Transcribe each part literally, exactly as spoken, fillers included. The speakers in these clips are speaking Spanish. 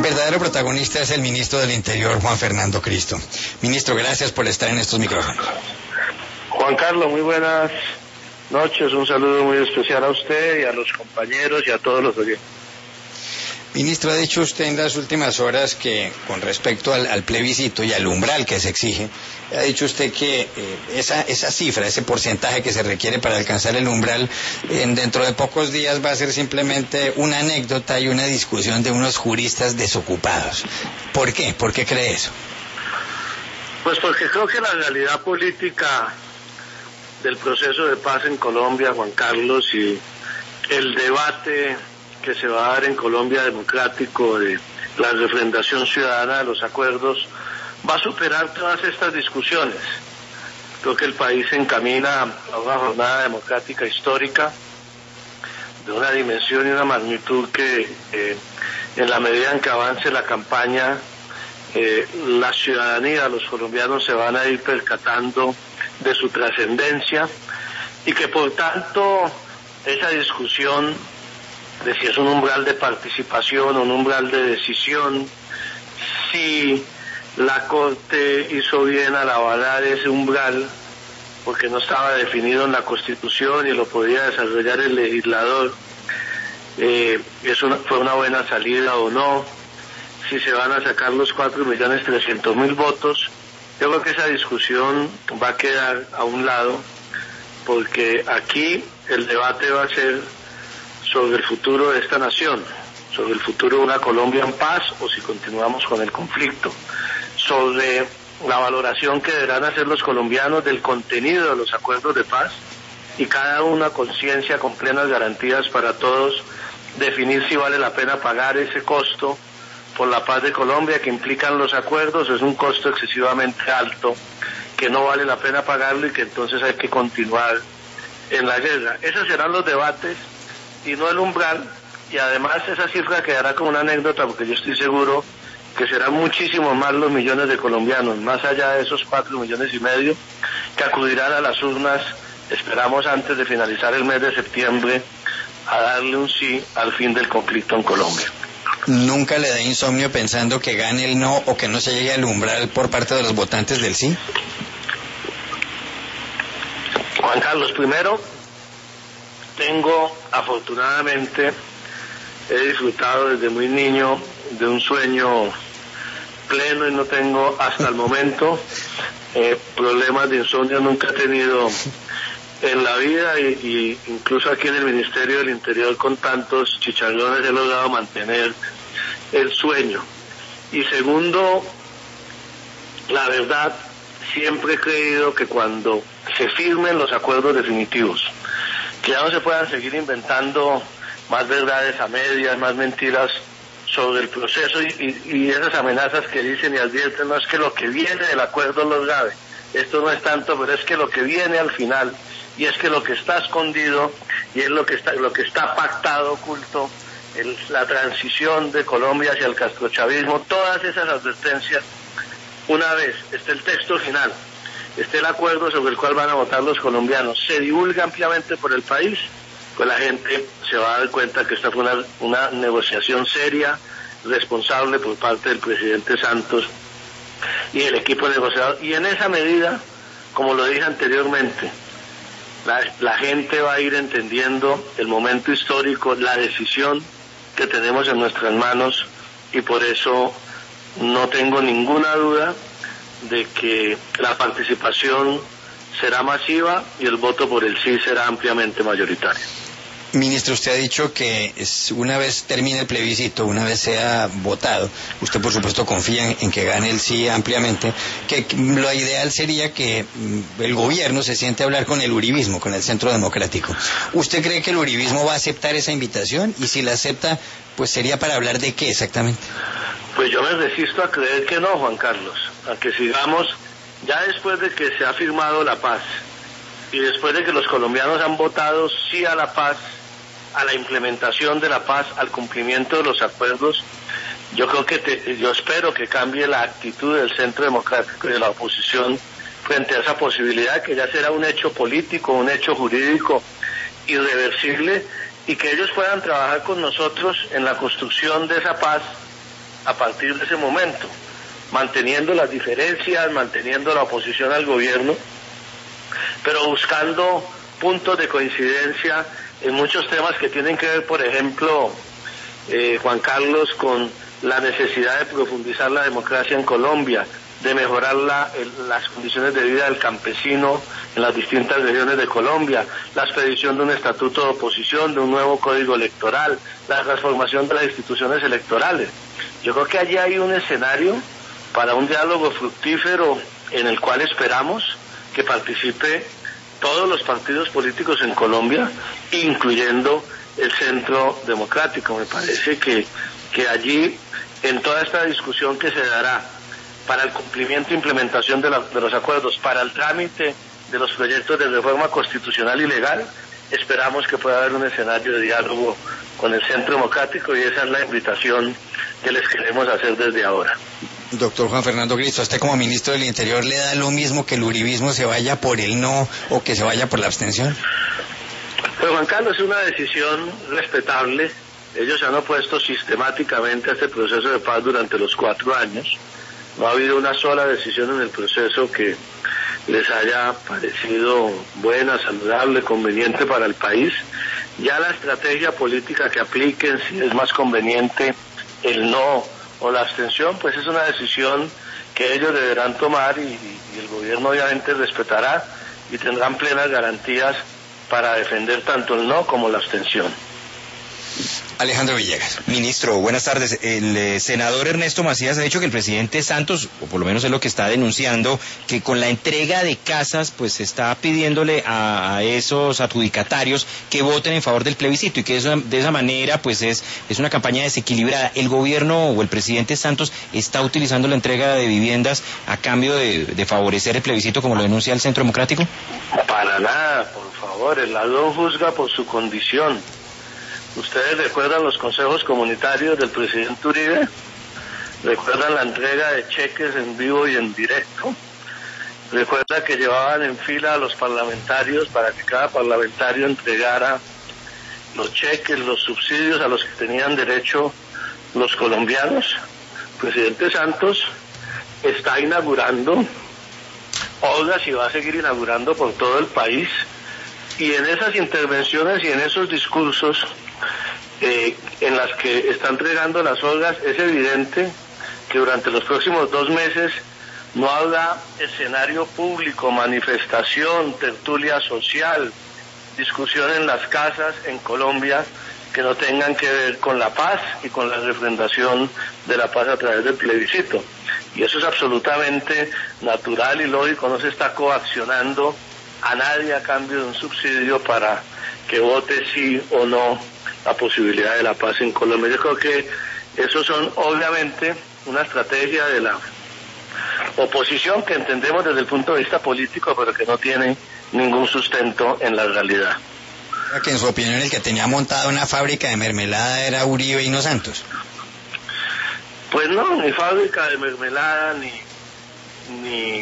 verdadero protagonista es el ministro del Interior, Juan Fernando Cristo. Ministro, gracias por estar en estos micrófonos. Juan Carlos, muy buenas noches, un saludo muy especial a usted y a los compañeros y a todos los oyentes. Ministro, ha dicho usted en las últimas horas que con respecto al, al plebiscito y al umbral que se exige, ha dicho usted que eh, esa, esa cifra, ese porcentaje que se requiere para alcanzar el umbral, eh, dentro de pocos días va a ser simplemente una anécdota y una discusión de unos juristas desocupados. ¿Por qué? ¿Por qué cree eso? Pues porque creo que la realidad política del proceso de paz en Colombia, Juan Carlos, y el debate que se va a dar en Colombia democrático de la refrendación ciudadana de los acuerdos va a superar todas estas discusiones. Creo que el país se encamina a una jornada democrática histórica de una dimensión y una magnitud que eh, en la medida en que avance la campaña eh, la ciudadanía, los colombianos se van a ir percatando de su trascendencia y que por tanto esa discusión de si es un umbral de participación o un umbral de decisión, si la Corte hizo bien al avalar ese umbral porque no estaba definido en la Constitución y lo podía desarrollar el legislador, eh, eso fue una buena salida o no, si se van a sacar los cuatro millones trescientos mil votos. Yo creo que esa discusión va a quedar a un lado porque aquí el debate va a ser sobre el futuro de esta nación, sobre el futuro de una Colombia en paz o si continuamos con el conflicto, sobre la valoración que deberán hacer los colombianos del contenido de los acuerdos de paz y cada una conciencia con plenas garantías para todos definir si vale la pena pagar ese costo por la paz de Colombia que implican los acuerdos. Es un costo excesivamente alto que no vale la pena pagarlo y que entonces hay que continuar en la guerra. Esos serán los debates y no el umbral, y además esa cifra quedará como una anécdota porque yo estoy seguro que serán muchísimos más los millones de colombianos, más allá de esos cuatro millones y medio que acudirán a las urnas, esperamos antes de finalizar el mes de septiembre, a darle un sí al fin del conflicto en Colombia. ¿Nunca le da insomnio pensando que gane el no o que no se llegue al umbral por parte de los votantes del sí? Juan Carlos, primero, tengo, afortunadamente, he disfrutado desde muy niño de un sueño pleno y no tengo hasta el momento eh, problemas de insomnio, nunca he tenido en la vida y, y incluso aquí en el Ministerio del Interior con tantos chicharrones he logrado mantener el sueño. Y segundo, la verdad, siempre he creído que cuando se firmen los acuerdos definitivos, que ya no se puedan seguir inventando más verdades a medias, más mentiras sobre el proceso y, y, y esas amenazas que dicen y advierten, no es que lo que viene del acuerdo es lo grave, esto no es tanto, pero es que lo que viene al final, y es que lo que está escondido, y es lo que está, lo que está pactado, oculto, el, la transición de Colombia hacia el castrochavismo, todas esas advertencias, una vez esté el texto final, esté el acuerdo sobre el cual van a votar los colombianos, se divulga ampliamente por el país, pues la gente se va a dar cuenta que esta fue una, una negociación seria, responsable por parte del presidente Santos y el equipo negociador, y en esa medida, como lo dije anteriormente, la, la gente va a ir entendiendo el momento histórico, la decisión que tenemos en nuestras manos, y por eso no tengo ninguna duda de que la participación será masiva y el voto por el sí será ampliamente mayoritario. Ministro, usted ha dicho que una vez termine el plebiscito, una vez sea votado, usted por supuesto confía en que gane el sí ampliamente, que lo ideal sería que el gobierno se siente a hablar con el uribismo, con el Centro Democrático. ¿Usted cree que el uribismo va a aceptar esa invitación? Y si la acepta, pues sería para hablar de qué exactamente. Pues yo me resisto a creer que no, Juan Carlos, a que sigamos, ya después de que se ha firmado la paz, y después de que los colombianos han votado sí a la paz, a la implementación de la paz, al cumplimiento de los acuerdos, yo creo que te, yo espero que cambie la actitud del Centro Democrático y de la oposición frente a esa posibilidad que ya será un hecho político, un hecho jurídico irreversible, y que ellos puedan trabajar con nosotros en la construcción de esa paz a partir de ese momento, manteniendo las diferencias, manteniendo la oposición al gobierno, pero buscando puntos de coincidencia en muchos temas que tienen que ver, por ejemplo, eh, Juan Carlos, con la necesidad de profundizar la democracia en Colombia, de mejorar la, el, las condiciones de vida del campesino en las distintas regiones de Colombia, la expedición de un estatuto de oposición, de un nuevo código electoral, la transformación de las instituciones electorales. Yo creo que allí hay un escenario para un diálogo fructífero en el cual esperamos que participe todos los partidos políticos en Colombia, incluyendo el Centro Democrático. Me parece que, que allí, en toda esta discusión que se dará para el cumplimiento e implementación de, la, de los acuerdos, para el trámite de los proyectos de reforma constitucional y legal, esperamos que pueda haber un escenario de diálogo con el Centro Democrático, y esa es la invitación que les queremos hacer desde ahora. Doctor Juan Fernando Cristo, ¿a usted como ministro del Interior le da lo mismo que el uribismo se vaya por el no o que se vaya por la abstención? Pues Juan Carlos, es una decisión respetable. Ellos se han opuesto sistemáticamente a este proceso de paz durante los cuatro años. No ha habido una sola decisión en el proceso que les haya parecido buena, saludable, conveniente para el país. Ya la estrategia política que apliquen, si es más conveniente el no o la abstención, pues es una decisión que ellos deberán tomar, y, y el gobierno obviamente respetará y tendrán plenas garantías para defender tanto el no como la abstención. Alejandro Villegas. Ministro, buenas tardes. El eh, senador Ernesto Macías ha dicho que el presidente Santos, o por lo menos es lo que está denunciando, que con la entrega de casas, pues está pidiéndole a, a esos adjudicatarios que voten en favor del plebiscito, y que eso, de esa manera pues es, es una campaña desequilibrada. ¿El gobierno o el presidente Santos está utilizando la entrega de viviendas a cambio de, de favorecer el plebiscito, como lo denuncia el Centro Democrático? Para nada, por favor, el ladrón juzga por su condición. ¿Ustedes recuerdan los consejos comunitarios del presidente Uribe? ¿Recuerdan la entrega de cheques en vivo y en directo? ¿Recuerdan que llevaban en fila a los parlamentarios para que cada parlamentario entregara los cheques, los subsidios a los que tenían derecho los colombianos? El presidente Santos está inaugurando obras y va a seguir inaugurando por todo el país, y en esas intervenciones y en esos discursos eh, en las que está entregando las obras, es evidente que durante los próximos dos meses no habrá escenario público, manifestación, tertulia social, discusión en las casas en Colombia que no tengan que ver con la paz y con la refrendación de la paz a través del plebiscito. Y eso es absolutamente natural y lógico, no se está coaccionando a nadie a cambio de un subsidio para que vote sí o no la posibilidad de la paz en Colombia. Yo creo que eso son obviamente una estrategia de la oposición que entendemos desde el punto de vista político, pero que no tiene ningún sustento en la realidad. Que en su opinión el que tenía montada una fábrica de mermelada era Uribe y no Santos. Pues no, ni fábrica de mermelada, ni ni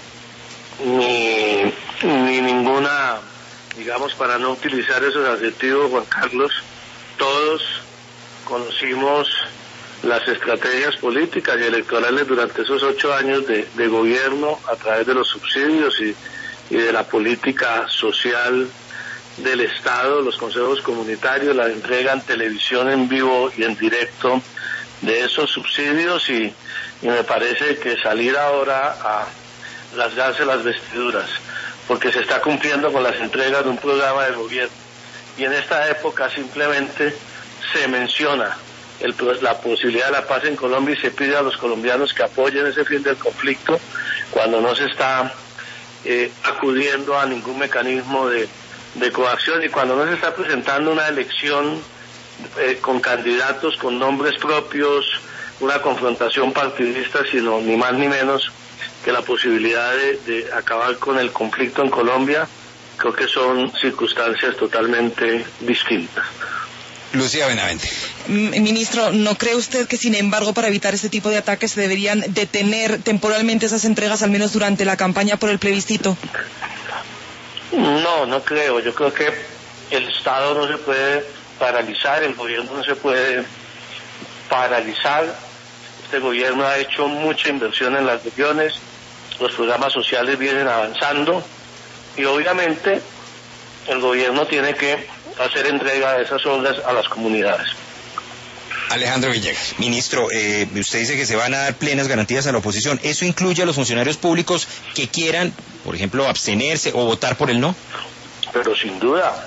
Ni, ni ninguna, digamos, para no utilizar esos adjetivos, Juan Carlos, todos conocimos las estrategias políticas y electorales durante esos ocho años de, de gobierno a través de los subsidios y, y de la política social del Estado, los consejos comunitarios, la entrega en televisión en vivo y en directo de esos subsidios, y, y me parece que salir ahora a rasgarse las vestiduras, porque se está cumpliendo con las entregas de un programa de gobierno, y en esta época simplemente se menciona el, la posibilidad de la paz en Colombia y se pide a los colombianos que apoyen ese fin del conflicto, cuando no se está eh, acudiendo a ningún mecanismo de, de coacción, y cuando no se está presentando una elección eh, con candidatos con nombres propios, una confrontación partidista, sino ni más ni menos que la posibilidad de, de acabar con el conflicto en Colombia. Creo que son circunstancias totalmente distintas. Lucía Benavente. Ministro, ¿no cree usted que, sin embargo, para evitar este tipo de ataques se deberían detener temporalmente esas entregas, al menos durante la campaña por el plebiscito? No, no creo. Yo creo que el Estado no se puede paralizar, el gobierno no se puede paralizar. Este gobierno ha hecho mucha inversión en las regiones, los programas sociales vienen avanzando y obviamente el gobierno tiene que hacer entrega de esas obras a las comunidades. Alejandro Villegas. Ministro, eh, usted dice que se van a dar plenas garantías a la oposición. ¿Eso incluye a los funcionarios públicos que quieran, por ejemplo, abstenerse o votar por el no? Pero sin duda,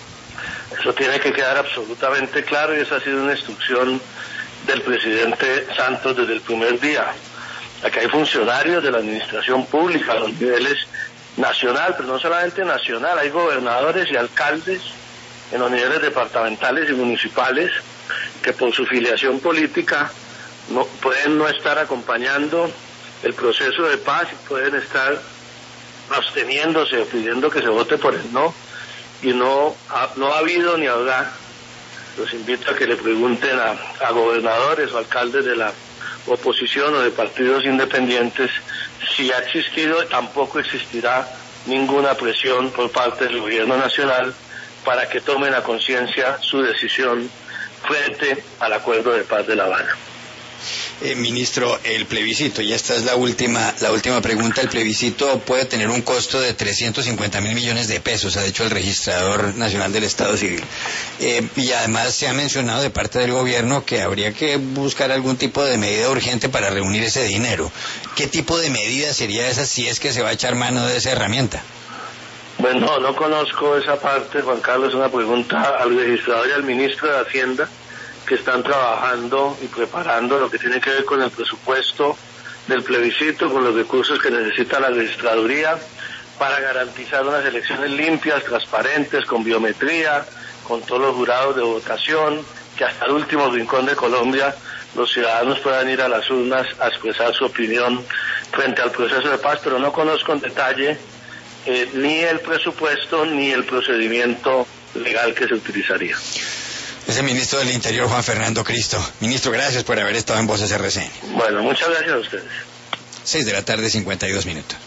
eso tiene que quedar absolutamente claro y esa ha sido una instrucción del presidente Santos desde el primer día. Aquí hay funcionarios de la administración pública a los niveles nacional, pero no solamente nacional, hay gobernadores y alcaldes en los niveles departamentales y municipales que por su filiación política no pueden no estar acompañando el proceso de paz y pueden estar absteniéndose o pidiendo que se vote por el no, y no ha, no ha habido ni habrá. Los invito a que le pregunten a, a gobernadores o alcaldes de la oposición o de partidos independientes si ha existido, tampoco existirá ninguna presión por parte del gobierno nacional para que tomen a conciencia su decisión frente al acuerdo de paz de La Habana. Eh, ministro, el plebiscito, y esta es la última, la última pregunta, el plebiscito puede tener un costo de trescientos cincuenta mil millones de pesos, ha dicho el registrador nacional del Estado Civil. Eh, y además se ha mencionado de parte del gobierno que habría que buscar algún tipo de medida urgente para reunir ese dinero. ¿Qué tipo de medida sería esa si es que se va a echar mano de esa herramienta? Bueno, no, no conozco esa parte, Juan Carlos, es una pregunta al registrador y al ministro de Hacienda, que están trabajando y preparando lo que tiene que ver con el presupuesto del plebiscito, con los recursos que necesita la registraduría para garantizar unas elecciones limpias, transparentes, con biometría, con todos los jurados de votación, que hasta el último rincón de Colombia los ciudadanos puedan ir a las urnas a expresar su opinión frente al proceso de paz, pero no conozco en detalle eh, ni el presupuesto ni el procedimiento legal que se utilizaría. Es el ministro del Interior, Juan Fernando Cristo. Ministro, gracias por haber estado en Voces R C N. Bueno, muchas gracias a ustedes. Seis de la tarde, cincuenta y dos minutos.